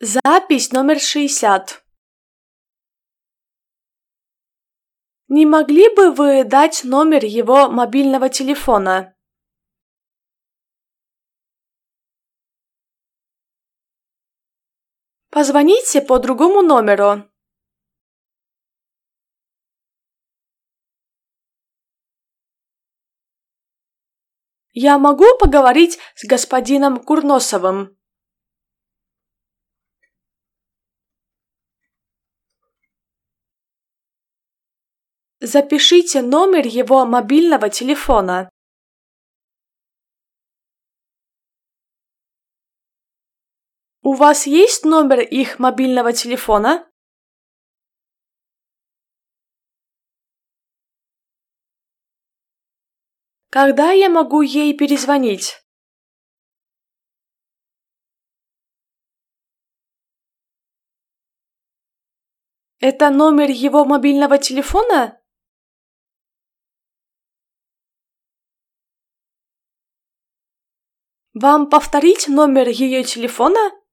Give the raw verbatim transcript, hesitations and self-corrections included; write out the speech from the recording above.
Запись номер шестьдесят. Не могли бы вы дать номер его мобильного телефона? Позвоните по другому номеру. Я могу поговорить с господином Курносовым? Запишите номер его мобильного телефона. У вас есть номер их мобильного телефона? Когда я могу ей перезвонить? Это номер его мобильного телефона? Вам повторить номер ее телефона?